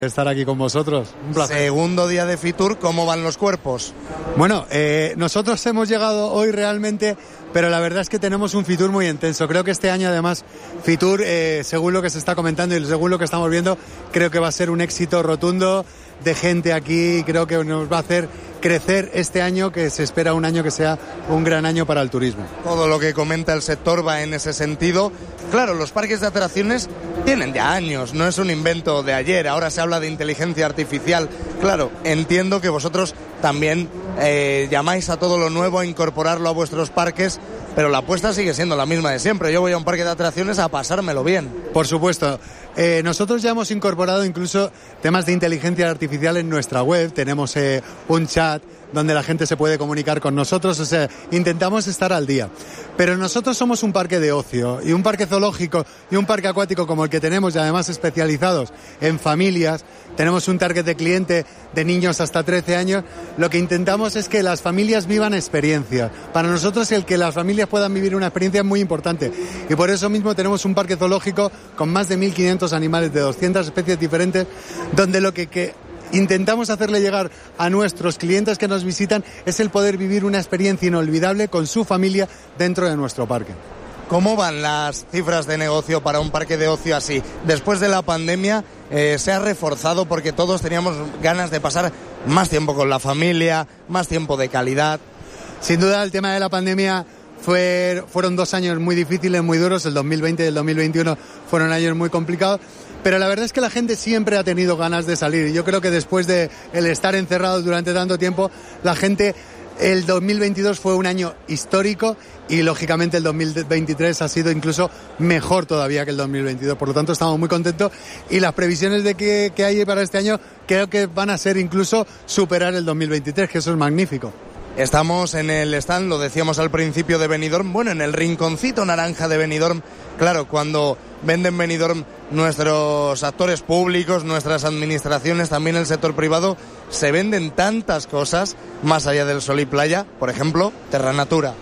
estar aquí con vosotros. Un placer. Segundo día de Fitur, ¿cómo van los cuerpos? Bueno, nosotros hemos llegado hoy realmente, pero la verdad es que tenemos un Fitur muy intenso. Creo que este año además Fitur, según lo que se está comentando y según lo que estamos viendo, creo que va a ser un éxito rotundo de gente aquí. Creo que nos va a hacer crecer este año, que se espera un año que sea un gran año para el turismo. Todo lo que comenta el sector va en ese sentido. Claro, los parques de atracciones tienen ya años, no es un invento de ayer. Ahora se habla de inteligencia artificial. Claro, entiendo que vosotros también llamáis a todo lo nuevo, a incorporarlo a vuestros parques, pero la apuesta sigue siendo la misma de siempre. Yo voy a un parque de atracciones a pasármelo bien. Por supuesto. Nosotros ya hemos incorporado incluso temas de inteligencia artificial en nuestra web. Tenemos un chat donde la gente se puede comunicar con nosotros, o sea, intentamos estar al día. Pero nosotros somos un parque de ocio y un parque zoológico y un parque acuático como el que tenemos, y además especializados en familias. Tenemos un target de cliente de niños hasta 13 años. Lo que intentamos es que las familias vivan experiencias. Para nosotros el que las familias puedan vivir una experiencia es muy importante. Y por eso mismo tenemos un parque zoológico con más de 1.500 animales de 200 especies diferentes, donde lo que intentamos hacerle llegar a nuestros clientes que nos visitan es el poder vivir una experiencia inolvidable con su familia dentro de nuestro parque. ¿Cómo van las cifras de negocio para un parque de ocio así? Después de la pandemia se ha reforzado porque todos teníamos ganas de pasar más tiempo con la familia, más tiempo de calidad. Sin duda el tema de la pandemia fueron 2 años muy difíciles, muy duros. El 2020 y el 2021 fueron años muy complicados. Pero la verdad es que la gente siempre ha tenido ganas de salir. Y yo creo que después de el estar encerrados durante tanto tiempo, la gente, el 2022 fue un año histórico y lógicamente el 2023 ha sido incluso mejor todavía que el 2022. Por lo tanto, estamos muy contentos y las previsiones de que hay para este año creo que van a ser incluso superar el 2023, que eso es magnífico. Estamos en el stand, lo decíamos al principio, de Benidorm, bueno, en el rinconcito naranja de Benidorm. Claro, cuando venden Benidorm nuestros actores públicos, nuestras administraciones, también el sector privado, se venden tantas cosas más allá del sol y playa. Por ejemplo, Terra Natura.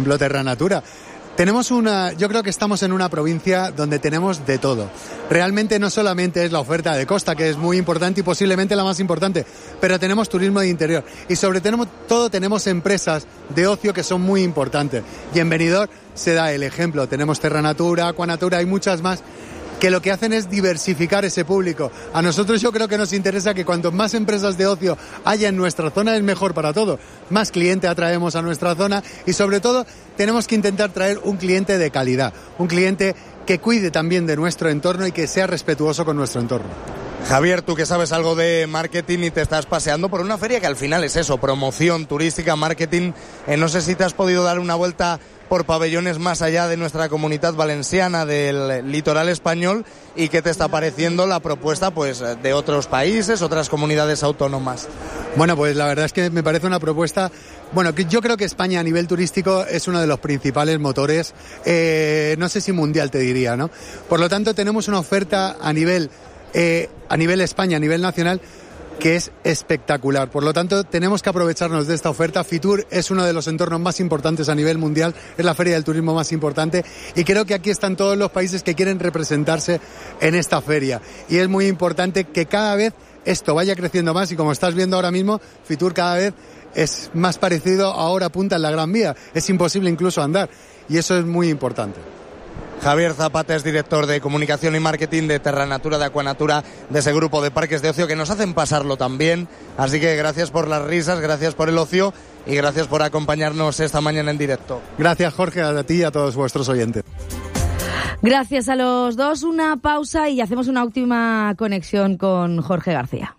Yo creo que estamos en una provincia donde tenemos de todo. Realmente no solamente es la oferta de costa, que es muy importante y posiblemente la más importante, pero tenemos turismo de interior y sobre todo tenemos empresas de ocio que son muy importantes. Y en Benidorm se da el ejemplo. Tenemos Terra Natura, Aquanatura y muchas más, que lo que hacen es diversificar ese público. A nosotros yo creo que nos interesa que cuanto más empresas de ocio haya en nuestra zona es mejor para todo. Más cliente atraemos a nuestra zona y sobre todo tenemos que intentar traer un cliente de calidad, un cliente que cuide también de nuestro entorno y que sea respetuoso con nuestro entorno. Javier, tú que sabes algo de marketing y te estás paseando por una feria que al final es eso, promoción turística, marketing. No sé si te has podido dar una vuelta por pabellones más allá de nuestra comunidad valenciana, del litoral español, y qué te está pareciendo la propuesta pues de otros países, otras comunidades autónomas. Bueno, pues la verdad es que me parece una propuesta. Bueno, que yo creo que España a nivel turístico es uno de los principales motores, no sé si mundial te diría, ¿no? Por lo tanto, tenemos una oferta a nivel España, a nivel nacional, que es espectacular. Por lo tanto, tenemos que aprovecharnos de esta oferta. Fitur es uno de los entornos más importantes a nivel mundial, es la feria del turismo más importante y creo que aquí están todos los países que quieren representarse en esta feria. Y es muy importante que cada vez esto vaya creciendo más y como estás viendo ahora mismo, Fitur cada vez es más parecido a Hora Punta en la Gran Vía. Es imposible incluso andar y eso es muy importante. Javier Zapata es director de comunicación y marketing de Terra Natura, de Aquanatura, de ese grupo de parques de ocio que nos hacen pasarlo también. Así que gracias por las risas, gracias por el ocio y gracias por acompañarnos esta mañana en directo. Gracias, Jorge, a ti y a todos vuestros oyentes. Gracias a los dos. Una pausa y hacemos una última conexión con Jorge García.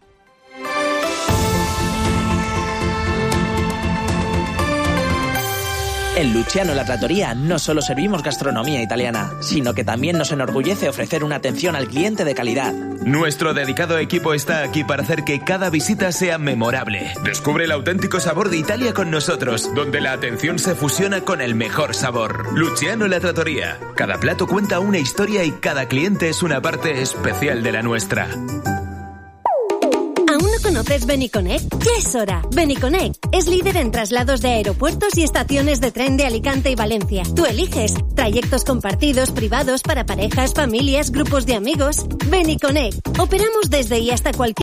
En Luciano La Trattoria no solo servimos gastronomía italiana, sino que también nos enorgullece ofrecer una atención al cliente de calidad. Nuestro dedicado equipo está aquí para hacer que cada visita sea memorable. Descubre el auténtico sabor de Italia con nosotros, donde la atención se fusiona con el mejor sabor. Luciano La Trattoria. Cada plato cuenta una historia y cada cliente es una parte especial de la nuestra. ¿Aún no conoces Beniconnect? Ya es hora. Beniconnect es líder en traslados de aeropuertos y estaciones de tren de Alicante y Valencia. Tú eliges trayectos compartidos, privados, para parejas, familias, grupos de amigos. Beniconnect. Operamos desde y hasta cualquier